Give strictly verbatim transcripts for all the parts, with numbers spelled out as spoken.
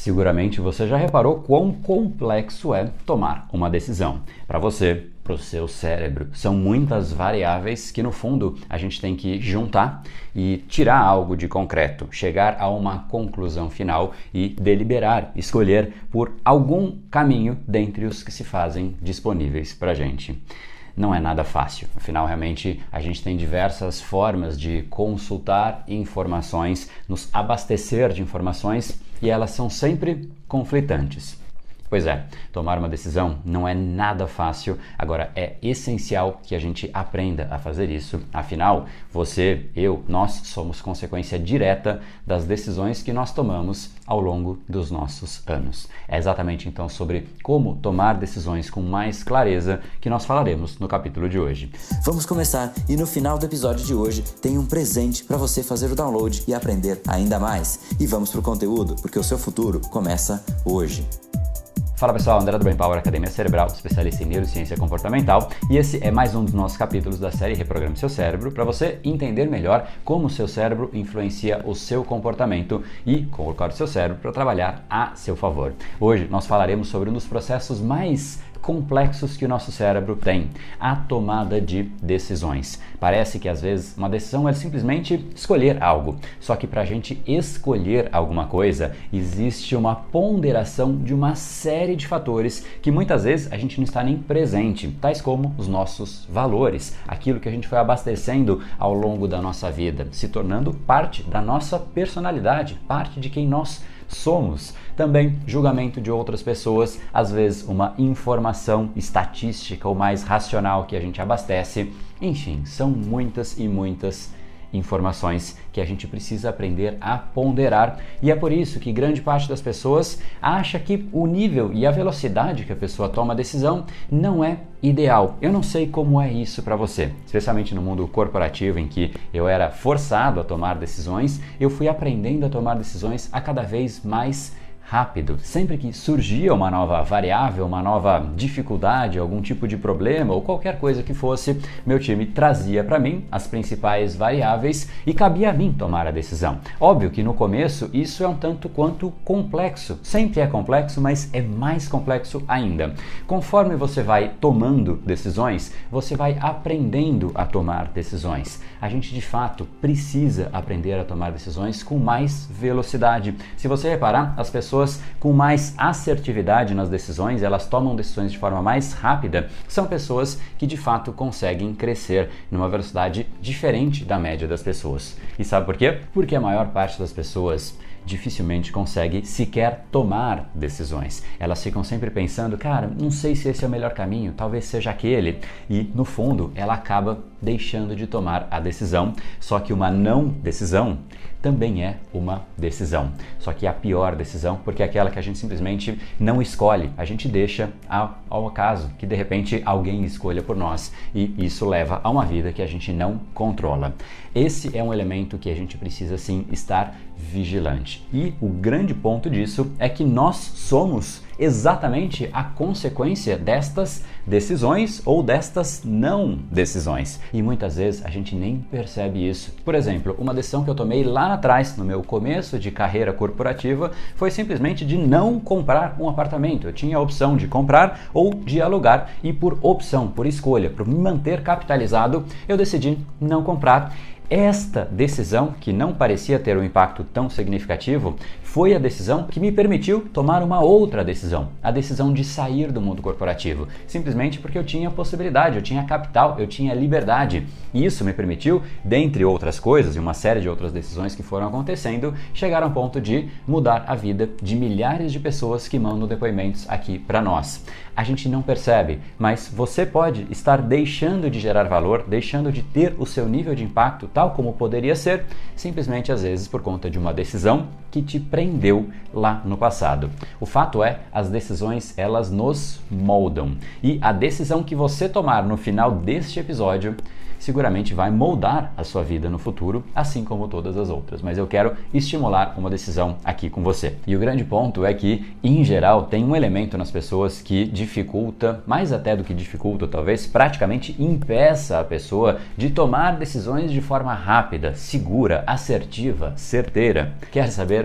Seguramente você já reparou quão complexo é tomar uma decisão. Para você, para o seu cérebro, são muitas variáveis que no fundo a gente tem que juntar e tirar algo de concreto, chegar a uma conclusão final e deliberar, escolher por algum caminho dentre os que se fazem disponíveis para a gente. Não é nada fácil, afinal realmente a gente tem diversas formas de consultar informações, nos abastecer de informações e elas são sempre conflitantes. Pois é, tomar uma decisão não é nada fácil, agora é essencial que a gente aprenda a fazer isso. Afinal, você, eu, nós somos consequência direta das decisões que nós tomamos ao longo dos nossos anos. É exatamente então sobre como tomar decisões com mais clareza que nós falaremos no capítulo de hoje. Vamos começar e no final do episódio de hoje tem um presente para você fazer o download e aprender ainda mais. E vamos pro conteúdo, porque o seu futuro começa hoje. Fala pessoal, André do Brain Power, Academia Cerebral, especialista em neurociência comportamental, e esse é mais um dos nossos capítulos da série Reprograme Seu Cérebro, para você entender melhor como o seu cérebro influencia o seu comportamento e colocar o seu cérebro para trabalhar a seu favor. Hoje nós falaremos sobre um dos processos mais complexos que o nosso cérebro tem, a tomada de decisões. Parece que às vezes uma decisão é simplesmente escolher algo, só que para a gente escolher alguma coisa existe uma ponderação de uma série de fatores que muitas vezes a gente não está nem presente, tais como os nossos valores, aquilo que a gente foi abastecendo ao longo da nossa vida, se tornando parte da nossa personalidade, parte de quem nós somos. Também julgamento de outras pessoas, às vezes uma informação estatística ou mais racional que a gente abastece. Enfim, são muitas e muitas informações que a gente precisa aprender a ponderar, e é por isso que grande parte das pessoas acha que o nível e a velocidade que a pessoa toma a decisão não é ideal. Eu não sei como é isso para você, especialmente no mundo corporativo em que eu era forçado a tomar decisões, eu fui aprendendo a tomar decisões a cada vez mais rápido. Sempre que surgia uma nova variável, uma nova dificuldade, algum tipo de problema ou qualquer coisa que fosse, meu time trazia para mim as principais variáveis e cabia a mim tomar a decisão. Óbvio que no começo isso é um tanto quanto complexo. Sempre é complexo, mas é mais complexo ainda. Conforme você vai tomando decisões, você vai aprendendo a tomar decisões. A gente de fato precisa aprender a tomar decisões com mais velocidade. Se você reparar, as pessoas com mais assertividade nas decisões, elas tomam decisões de forma mais rápida, são pessoas que de fato conseguem crescer numa velocidade diferente da média das pessoas. E sabe por quê? Porque a maior parte das pessoas dificilmente consegue sequer tomar decisões. Elas ficam sempre pensando, cara, não sei se esse é o melhor caminho, talvez seja aquele. E no fundo, ela acaba deixando de tomar a decisão. Só que uma não decisão também é uma decisão. Só que é a pior decisão, porque é aquela que a gente simplesmente não escolhe. A gente deixa ao, ao acaso, que de repente alguém escolha por nós. E isso leva a uma vida que a gente não controla. Esse é um elemento que a gente precisa sim estar vigilante. E o grande ponto disso é que nós somos exatamente a consequência destas decisões ou destas não decisões. E muitas vezes a gente nem percebe isso. Por exemplo, uma decisão que eu tomei lá atrás, no meu começo de carreira corporativa, foi simplesmente de não comprar um apartamento. Eu tinha a opção de comprar ou de alugar e por opção, por escolha, por me manter capitalizado, eu decidi não comprar. Esta decisão, que não parecia ter um impacto tão significativo, foi a decisão que me permitiu tomar uma outra decisão, a decisão de sair do mundo corporativo, simplesmente porque eu tinha possibilidade, eu tinha capital, eu tinha liberdade. E isso me permitiu, dentre outras coisas e uma série de outras decisões que foram acontecendo, chegar a um ponto de mudar a vida de milhares de pessoas que mandam depoimentos aqui para nós. A gente não percebe, mas você pode estar deixando de gerar valor, deixando de ter o seu nível de impacto tal como poderia ser, simplesmente às vezes por conta de uma decisão que te prendeu lá no passado. O fato é, as decisões elas nos moldam e a decisão que você tomar no final deste episódio seguramente vai moldar a sua vida no futuro, assim como todas as outras. Mas eu quero estimular uma decisão aqui com você. E o grande ponto é que, em geral, tem um elemento nas pessoas que dificulta, mais até do que dificulta, talvez praticamente impeça a pessoa de tomar decisões de forma rápida, segura, assertiva, certeira. Quer saber qual é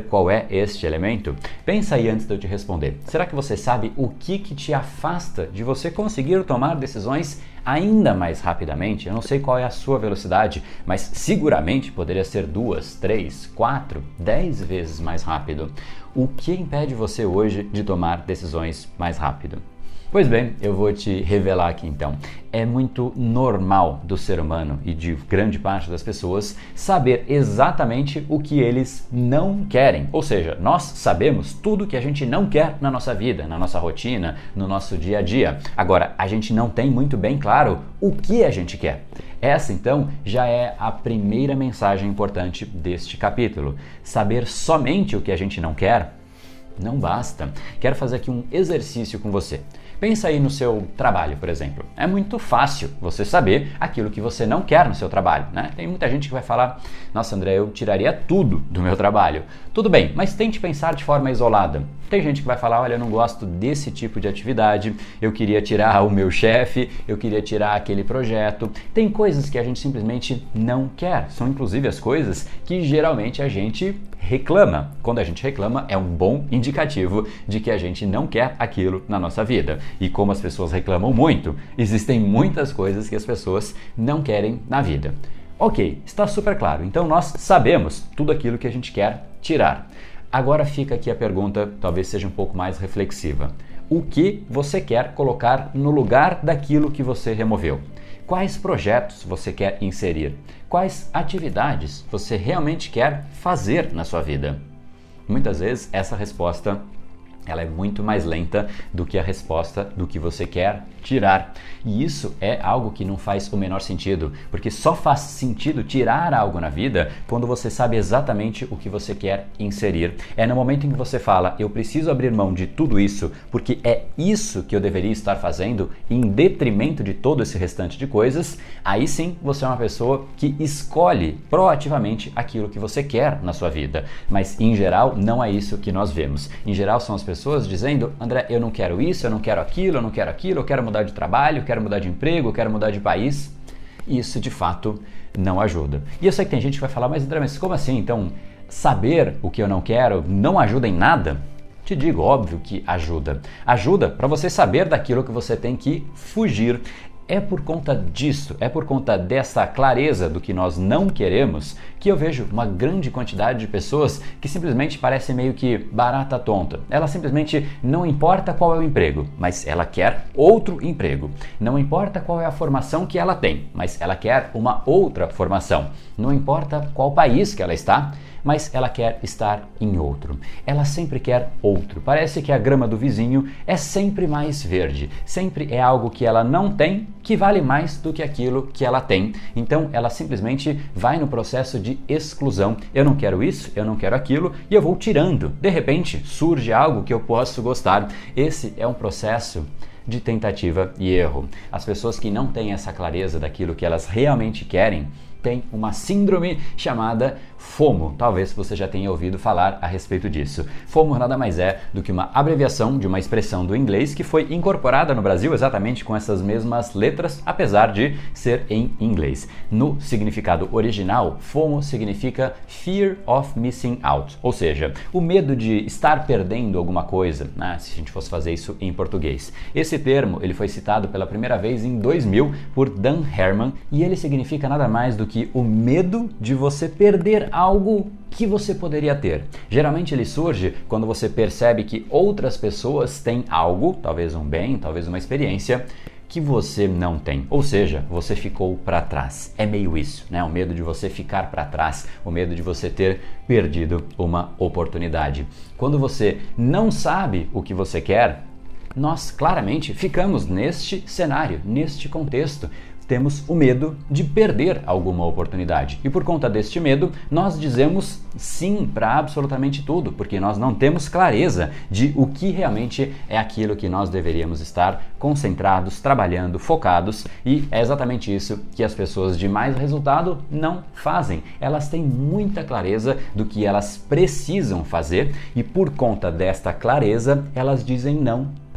este elemento? Pensa aí antes de eu te responder. Será que você sabe o que, que te afasta de você conseguir tomar decisões ainda mais rapidamente? Eu não sei qual é a sua velocidade, mas seguramente poderia ser duas, três, quatro, dez vezes mais rápido. O que impede você hoje de tomar decisões mais rápido? Pois bem, eu vou te revelar aqui então. É muito normal do ser humano e de grande parte das pessoas saber exatamente o que eles não querem. Ou seja, nós sabemos tudo que a gente não quer na nossa vida, na nossa rotina, no nosso dia a dia. Agora, a gente não tem muito bem claro o que a gente quer. Essa, então, já é a primeira mensagem importante deste capítulo. Saber somente o que a gente não quer não basta. Quero fazer aqui um exercício com você. Pensa aí no seu trabalho, por exemplo. É muito fácil você saber aquilo que você não quer no seu trabalho, né? Tem muita gente que vai falar, nossa, André, eu tiraria tudo do meu trabalho. Tudo bem, mas tente pensar de forma isolada. Tem gente que vai falar, olha, eu não gosto desse tipo de atividade, eu queria tirar o meu chefe, eu queria tirar aquele projeto. Tem coisas que a gente simplesmente não quer. São inclusive as coisas que geralmente a gente reclama. Quando a gente reclama, é um bom indicativo de que a gente não quer aquilo na nossa vida. E como as pessoas reclamam muito, existem muitas coisas que as pessoas não querem na vida. Ok, está super claro. Então nós sabemos tudo aquilo que a gente quer tirar. Agora fica aqui a pergunta, talvez seja um pouco mais reflexiva. O que você quer colocar no lugar daquilo que você removeu? Quais projetos você quer inserir? Quais atividades você realmente quer fazer na sua vida? Muitas vezes essa resposta ela é muito mais lenta do que a resposta do que você quer tirar. E isso é algo que não faz o menor sentido, porque só faz sentido tirar algo na vida quando você sabe exatamente o que você quer inserir. É no momento em que você fala, eu preciso abrir mão de tudo isso, porque é isso que eu deveria estar fazendo em detrimento de todo esse restante de coisas, aí sim você é uma pessoa que escolhe proativamente aquilo que você quer na sua vida. Mas em geral não é isso que nós vemos. Em geral são as pessoas pessoas dizendo, André, eu não quero isso, eu não quero aquilo, eu não quero aquilo, eu quero mudar de trabalho, eu quero mudar de emprego, eu quero mudar de país. E isso, de fato, não ajuda. E eu sei que tem gente que vai falar, mas André, mas como assim? Então, saber o que eu não quero não ajuda em nada? Te digo, óbvio que ajuda. Ajuda para você saber daquilo que você tem que fugir. É por conta disso, é por conta dessa clareza do que nós não queremos, que eu vejo uma grande quantidade de pessoas que simplesmente parecem meio que barata tonta. Ela simplesmente não importa qual é o emprego, mas ela quer outro emprego. Não importa qual é a formação que ela tem, mas ela quer uma outra formação. Não importa qual país que ela está, mas ela quer estar em outro. Ela sempre quer outro. Parece que a grama do vizinho é sempre mais verde. Sempre é algo que ela não tem que vale mais do que aquilo que ela tem. Então ela simplesmente vai no processo de exclusão. Eu não quero isso, eu não quero aquilo e eu vou tirando. De repente surge algo que eu posso gostar. Esse é um processo de tentativa e erro. As pessoas que não têm essa clareza daquilo que elas realmente querem tem uma síndrome chamada FOMO. Talvez você já tenha ouvido falar a respeito disso. FOMO nada mais é do que uma abreviação de uma expressão do inglês que foi incorporada no Brasil exatamente com essas mesmas letras, apesar de ser em inglês. No significado original, FOMO significa Fear of Missing Out, ou seja, o medo de estar perdendo alguma coisa, né, se a gente fosse fazer isso em português. Esse termo ele foi citado pela primeira vez em dois mil por Dan Herman e ele significa nada mais do que o medo de você perder algo que você poderia ter. Geralmente ele surge quando você percebe que outras pessoas têm algo, talvez um bem, talvez uma experiência, que você não tem. Ou seja, você ficou para trás. É meio isso, né? O medo de você ficar para trás, o medo de você ter perdido uma oportunidade. Quando você não sabe o que você quer, nós claramente ficamos neste cenário, neste contexto. Temos o medo de perder alguma oportunidade. E por conta deste medo, nós dizemos sim para absolutamente tudo, porque nós não temos clareza de o que realmente é aquilo que nós deveríamos estar concentrados, trabalhando, focados, e é exatamente isso que as pessoas de mais resultado não fazem. Elas têm muita clareza do que elas precisam fazer e por conta desta clareza, elas dizem não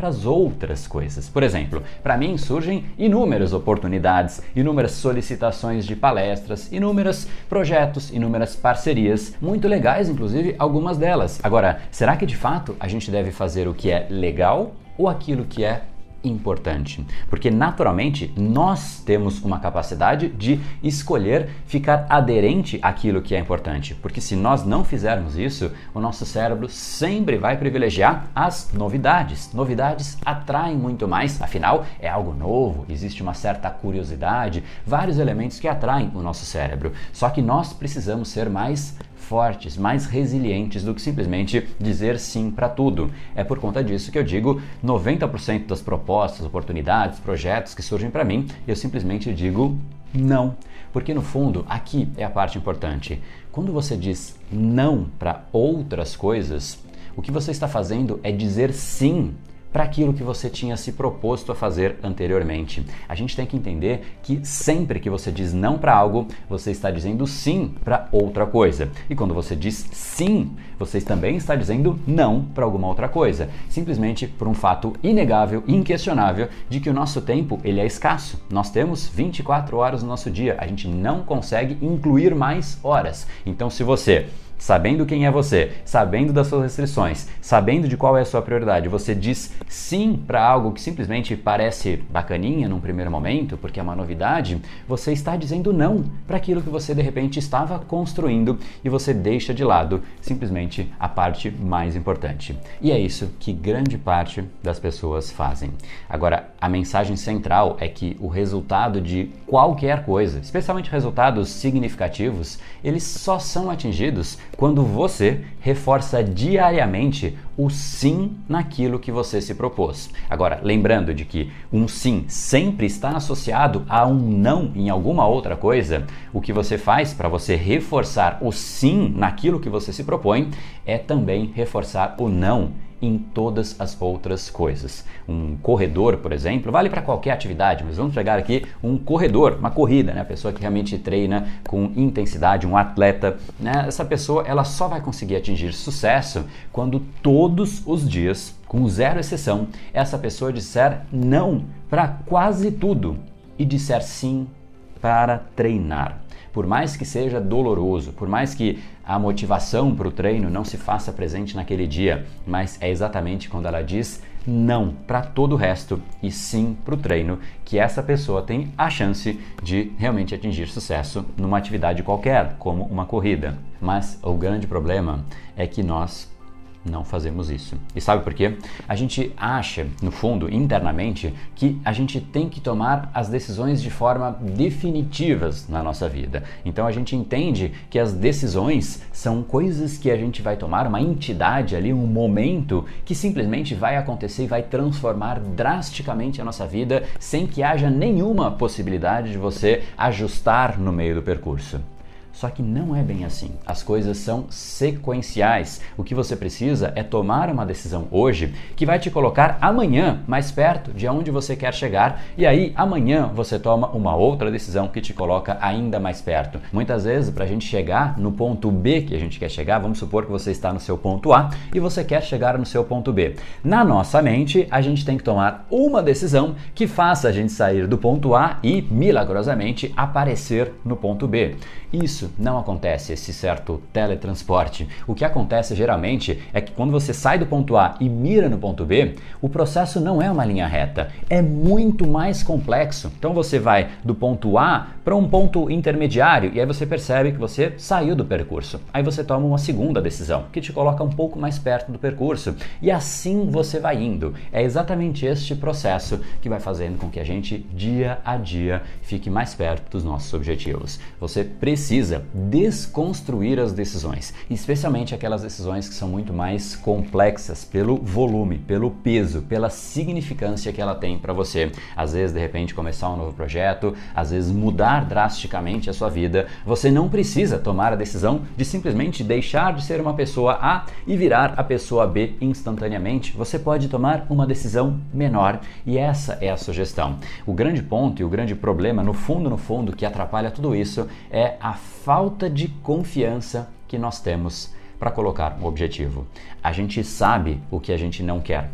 para as outras coisas. Por exemplo, para mim surgem inúmeras oportunidades, inúmeras solicitações de palestras, inúmeros projetos, inúmeras parcerias, muito legais, inclusive algumas delas. Agora, será que de fato a gente deve fazer o que é legal ou aquilo que é importante? Porque naturalmente nós temos uma capacidade de escolher ficar aderente àquilo que é importante, porque se nós não fizermos isso, o nosso cérebro sempre vai privilegiar as novidades. Novidades atraem muito mais, afinal é algo novo, existe uma certa curiosidade, vários elementos que atraem o nosso cérebro. Só que nós precisamos ser mais fortes, mais resilientes do que simplesmente dizer sim para tudo. É por conta disso que eu digo noventa por cento das propostas, oportunidades, projetos que surgem para mim, eu simplesmente digo não. Porque no fundo, aqui é a parte importante. Quando você diz não para outras coisas, o que você está fazendo é dizer sim para aquilo que você tinha se proposto a fazer anteriormente. A gente tem que entender que sempre que você diz não para algo, você está dizendo sim para outra coisa. E quando você diz sim, você também está dizendo não para alguma outra coisa. Simplesmente por um fato inegável, inquestionável, de que o nosso tempo ele é escasso. Nós temos vinte e quatro horas no nosso dia, a gente não consegue incluir mais horas. Então se você, sabendo quem é você, sabendo das suas restrições, sabendo de qual é a sua prioridade, você diz sim para algo que simplesmente parece bacaninha num primeiro momento, porque é uma novidade, você está dizendo não para aquilo que você de repente estava construindo e você deixa de lado simplesmente a parte mais importante. E é isso que grande parte das pessoas fazem. Agora, a mensagem central é que o resultado de qualquer coisa, especialmente resultados significativos, eles só são atingidos quando você reforça diariamente o sim naquilo que você se propôs. Agora, lembrando de que um sim sempre está associado a um não em alguma outra coisa, o que você faz para você reforçar o sim naquilo que você se propõe é também reforçar o não em todas as outras coisas. Um corredor, por exemplo, vale para qualquer atividade, mas vamos pegar aqui um corredor, uma corrida, né? A pessoa que realmente treina com intensidade, um atleta, né? Essa pessoa ela só vai conseguir atingir sucesso quando todos os dias, com zero exceção, essa pessoa disser não para quase tudo e disser sim para treinar. Por mais que seja doloroso, por mais que a motivação para o treino não se faça presente naquele dia, mas é exatamente quando ela diz não para todo o resto e sim para o treino que essa pessoa tem a chance de realmente atingir sucesso numa atividade qualquer, como uma corrida. Mas o grande problema é que nós não fazemos isso. E sabe por quê? A gente acha, no fundo, internamente, que a gente tem que tomar as decisões de forma definitivas na nossa vida. Então a gente entende que as decisões são coisas que a gente vai tomar, uma entidade ali, um momento que simplesmente vai acontecer e vai transformar drasticamente a nossa vida sem que haja nenhuma possibilidade de você ajustar no meio do percurso. Só que não é bem assim. As coisas são sequenciais. O que você precisa é tomar uma decisão hoje que vai te colocar amanhã mais perto de onde você quer chegar e aí amanhã você toma uma outra decisão que te coloca ainda mais perto. Muitas vezes para a gente chegar no ponto B que a gente quer chegar, vamos supor que você está no seu ponto A e você quer chegar no seu ponto B. Na nossa mente, a gente tem que tomar uma decisão que faça a gente sair do ponto A e milagrosamente aparecer no ponto B. Isso não acontece, esse certo teletransporte. O que acontece geralmente é que quando você sai do ponto A e mira no ponto B, o processo não é uma linha reta, é muito mais complexo. Então você vai do ponto A para um ponto intermediário e aí você percebe que você saiu do percurso. Aí você toma uma segunda decisão, que te coloca um pouco mais perto do percurso. E assim você vai indo. É exatamente este processo que vai fazendo com que a gente, dia a dia, fique mais perto dos nossos objetivos. Você precisa precisa desconstruir as decisões, especialmente aquelas decisões que são muito mais complexas pelo volume, pelo peso, pela significância que ela tem para você. Às vezes, de repente, começar um novo projeto, às vezes mudar drasticamente a sua vida. Você não precisa tomar a decisão de simplesmente deixar de ser uma pessoa A e virar a pessoa B instantaneamente. Você pode tomar uma decisão menor e essa é a sugestão. O grande ponto e o grande problema, no fundo, no fundo, que atrapalha tudo isso é a falta de confiança que nós temos para colocar um objetivo. A gente sabe o que a gente não quer,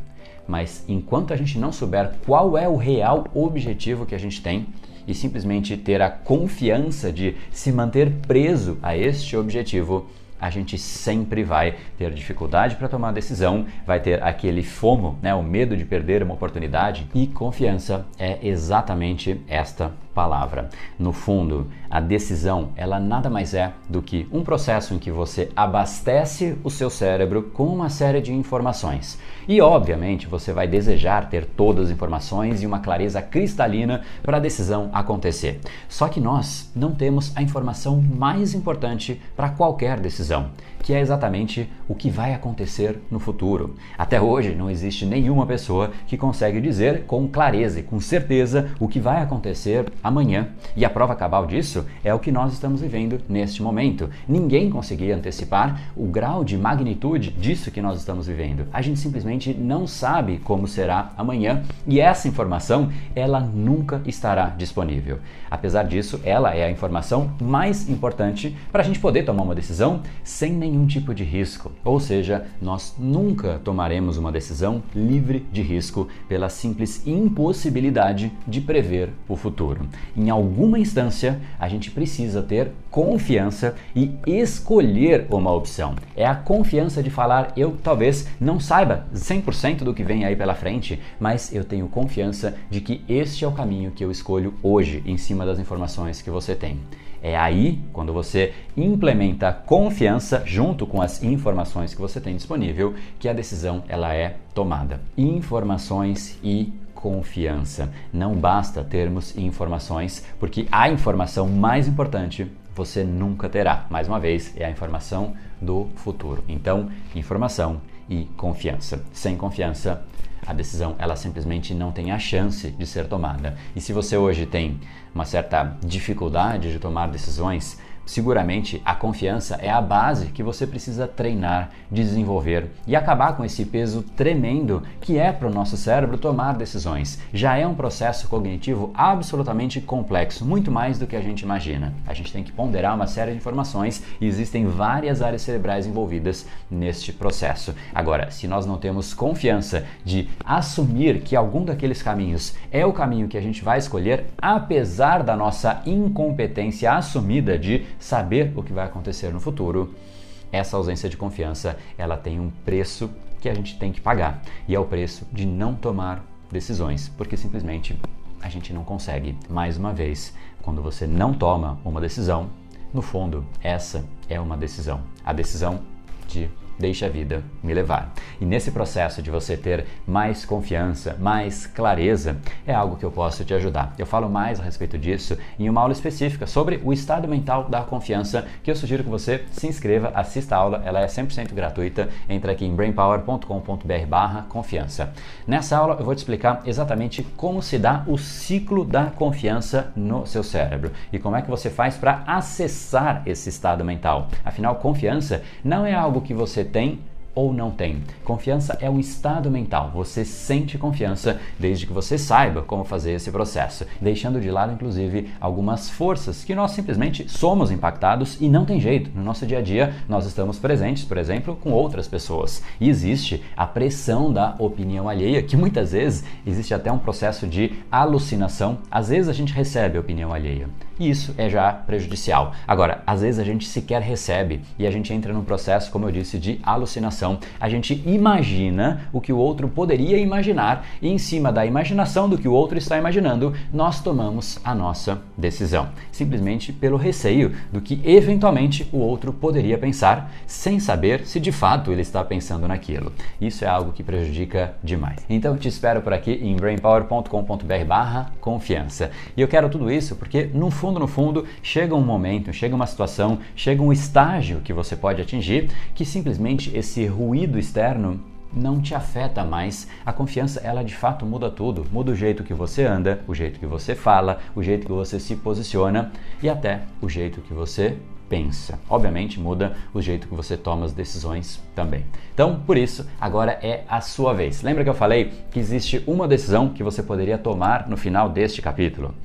mas enquanto a gente não souber qual é o real objetivo que a gente tem e simplesmente ter a confiança de se manter preso a este objetivo, a gente sempre vai ter dificuldade para tomar decisão, vai ter aquele FOMO, né, o medo de perder uma oportunidade, e confiança é exatamente esta palavra. No fundo, a decisão, ela nada mais é do que um processo em que você abastece o seu cérebro com uma série de informações. E, obviamente, você vai desejar ter todas as informações e uma clareza cristalina para a decisão acontecer. Só que nós não temos a informação mais importante para qualquer decisão, que é exatamente o que vai acontecer no futuro. Até hoje não existe nenhuma pessoa que consegue dizer com clareza e com certeza o que vai acontecer amanhã. E a prova cabal disso é o que nós estamos vivendo neste momento. Ninguém conseguia antecipar o grau de magnitude disso que nós estamos vivendo. A gente simplesmente não sabe como será amanhã e essa informação, ela nunca estará disponível. Apesar disso, ela é a informação mais importante para a gente poder tomar uma decisão sem nenhum tipo de risco. Ou seja, nós nunca tomaremos uma decisão livre de risco pela simples impossibilidade de prever o futuro. Em alguma instância, a gente precisa ter confiança e escolher uma opção. É a confiança de falar, eu talvez não saiba cem por cento do que vem aí pela frente, mas eu tenho confiança de que este é o caminho que eu escolho hoje, em cima das informações que você tem. É aí, quando você implementa confiança junto com as informações que você tem disponível, que a decisão ela é tomada. Informações e confiança. Não basta termos informações, porque a informação mais importante você nunca terá. Mais uma vez, é a informação do futuro. Então, informação e confiança. Sem confiança, a decisão ela simplesmente não tem a chance de ser tomada. E se você hoje tem uma certa dificuldade de tomar decisões, seguramente a confiança é a base que você precisa treinar, desenvolver e acabar com esse peso tremendo que é para o nosso cérebro tomar decisões. Já é um processo cognitivo absolutamente complexo, muito mais do que a gente imagina. A gente tem que ponderar uma série de informações e existem várias áreas cerebrais envolvidas neste processo. Agora, se nós não temos confiança de assumir que algum daqueles caminhos é o caminho que a gente vai escolher, apesar da nossa incompetência assumida de saber o que vai acontecer no futuro, essa ausência de confiança, ela tem um preço que a gente tem que pagar, e é o preço de não tomar decisões, porque simplesmente a gente não consegue. Mais uma vez, quando você não toma uma decisão, no fundo, essa é uma decisão, a decisão de deixa a vida me levar. E nesse processo de você ter mais confiança, mais clareza, é algo que eu posso te ajudar. Eu falo mais a respeito disso em uma aula específica sobre o estado mental da confiança, que eu sugiro que você se inscreva, assista a aula, ela é cem por cento gratuita. Entra aqui em brainpower ponto com ponto br barra confiança. Nessa aula eu vou te explicar exatamente como se dá o ciclo da confiança no seu cérebro e como é que você faz para acessar esse estado mental. Afinal, confiança não é algo que você tem ou não tem. Confiança é um estado mental. Você sente confiança desde que você saiba como fazer esse processo, deixando de lado, inclusive, algumas forças que nós simplesmente somos impactados e não tem jeito. No nosso dia a dia, nós estamos presentes, por exemplo, com outras pessoas. E existe a pressão da opinião alheia, que muitas vezes existe até um processo de alucinação. Às vezes a gente recebe a opinião alheia. E isso é já prejudicial. Agora, às vezes a gente sequer recebe e a gente entra num processo, como eu disse, de alucinação. A gente imagina o que o outro poderia imaginar e em cima da imaginação do que o outro está imaginando, nós tomamos a nossa decisão. Simplesmente pelo receio do que eventualmente o outro poderia pensar, sem saber se de fato ele está pensando naquilo. Isso é algo que prejudica demais. Então eu te espero por aqui em brainpower ponto com ponto br barra confiança. E eu quero tudo isso porque no fundo, no fundo, chega um momento, chega uma situação, chega um estágio que você pode atingir que simplesmente esse ruído externo não te afeta mais. A confiança, ela de fato muda tudo. Muda o jeito que você anda, o jeito que você fala, o jeito que você se posiciona e até o jeito que você pensa. Obviamente muda o jeito que você toma as decisões também. Então, por isso, agora é a sua vez. Lembra que eu falei que existe uma decisão que você poderia tomar no final deste capítulo?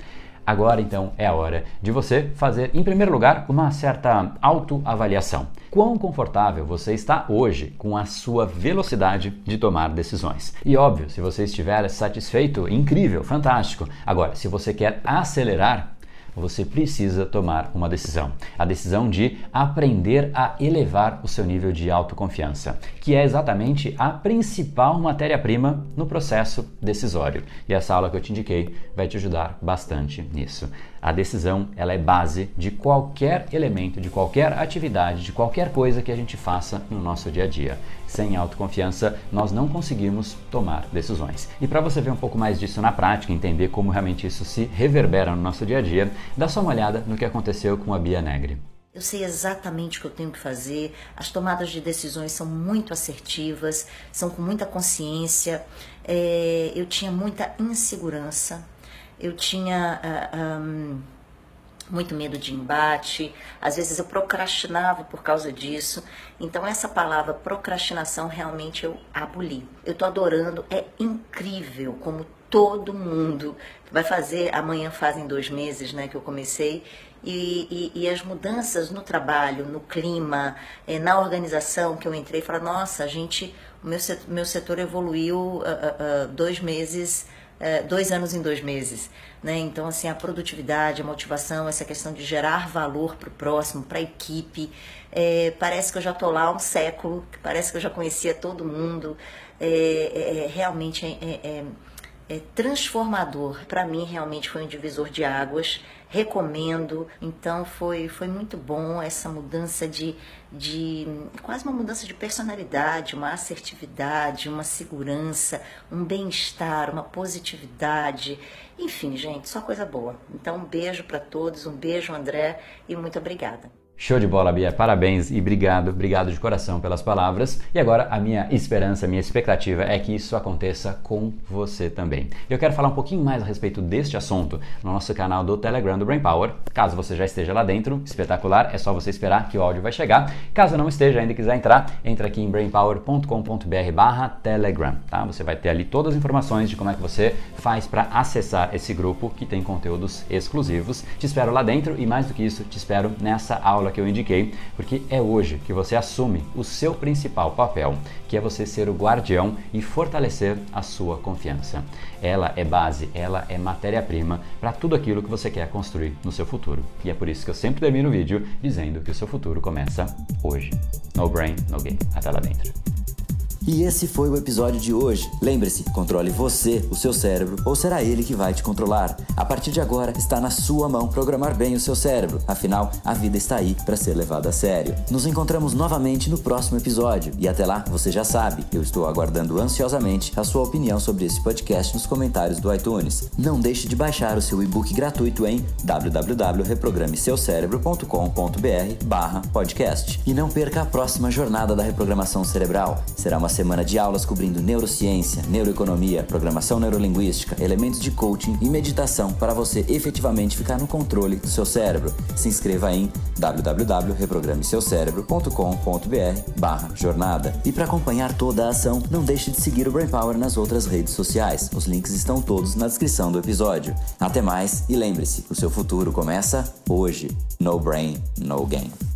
Agora então é a hora de você fazer, em primeiro lugar, uma certa autoavaliação. Quão confortável você está hoje com a sua velocidade de tomar decisões? E óbvio, se você estiver satisfeito, incrível, fantástico. Agora, se você quer acelerar, você precisa tomar uma decisão. A decisão de aprender a elevar o seu nível de autoconfiança, que é exatamente a principal matéria-prima no processo decisório. E essa aula que eu te indiquei vai te ajudar bastante nisso. A decisão, ela é base de qualquer elemento, de qualquer atividade, de qualquer coisa que a gente faça no nosso dia a dia. Sem autoconfiança, nós não conseguimos tomar decisões. E para você ver um pouco mais disso na prática, entender como realmente isso se reverbera no nosso dia a dia, dá só uma olhada no que aconteceu com a Bia Negri. Eu sei exatamente o que eu tenho que fazer, as tomadas de decisões são muito assertivas, são com muita consciência, é, eu tinha muita insegurança, eu tinha uh, um, muito medo de embate, às vezes eu procrastinava por causa disso, então essa palavra procrastinação realmente eu aboli. Eu tô adorando, é incrível como todo mundo vai fazer, amanhã fazem dois meses, né, que eu comecei, e, e, e as mudanças no trabalho, no clima, eh, na organização que eu entrei, falei, nossa, a gente, o meu setor, meu setor evoluiu uh, uh, uh, dois meses, uh, dois anos em dois meses, né, então assim, a produtividade, a motivação, essa questão de gerar valor para o próximo, para a equipe, eh, parece que eu já estou lá há um século, parece que eu já conhecia todo mundo, é, é, realmente é, é, é transformador. Para mim realmente foi um divisor de águas, recomendo. Então foi, foi muito bom essa mudança de, de quase uma mudança de personalidade, uma assertividade, uma segurança, um bem-estar, uma positividade, enfim, gente, só coisa boa. Então um beijo para todos, um beijo, André, e muito obrigada. Show de bola, Bia, parabéns e obrigado, obrigado de coração pelas palavras. E agora a minha esperança, a minha expectativa é que isso aconteça com você também. Eu quero falar um pouquinho mais a respeito deste assunto no nosso canal do Telegram do Brain Power. Caso você já esteja lá dentro, espetacular, é só você esperar que o áudio vai chegar. Caso não esteja, ainda quiser entrar, entra aqui em brainpower ponto com ponto br barra Telegram, tá? Você vai ter ali todas as informações de como é que você faz para acessar esse grupo que tem conteúdos exclusivos. Te espero lá dentro e mais do que isso, te espero nessa aula que eu indiquei, porque é hoje que você assume o seu principal papel, que é você ser o guardião e fortalecer a sua confiança. Ela é base, ela é matéria-prima para tudo aquilo que você quer construir no seu futuro. E é por isso que eu sempre termino o vídeo dizendo que o seu futuro começa hoje. No brain, no game. Até lá dentro. E esse foi o episódio de hoje. Lembre-se, controle você, o seu cérebro, ou será ele que vai te controlar? A partir de agora, está na sua mão programar bem o seu cérebro. Afinal, a vida está aí para ser levada a sério. Nos encontramos novamente no próximo episódio. E até lá, você já sabe, eu estou aguardando ansiosamente a sua opinião sobre esse podcast nos comentários do iTunes. Não deixe de baixar o seu e-book gratuito em w w w ponto reprograme seu cérebro ponto com ponto br barra podcast. E não perca a próxima jornada da reprogramação cerebral. Será uma semana de aulas cobrindo neurociência, neuroeconomia, programação neurolinguística, elementos de coaching e meditação para você efetivamente ficar no controle do seu cérebro. Se inscreva em w w w ponto reprograme seu cérebro ponto com ponto br barra jornada. E para acompanhar toda a ação, não deixe de seguir o Brain Power nas outras redes sociais. Os links estão todos na descrição do episódio. Até mais e lembre-se, o seu futuro começa hoje. No brain, no game.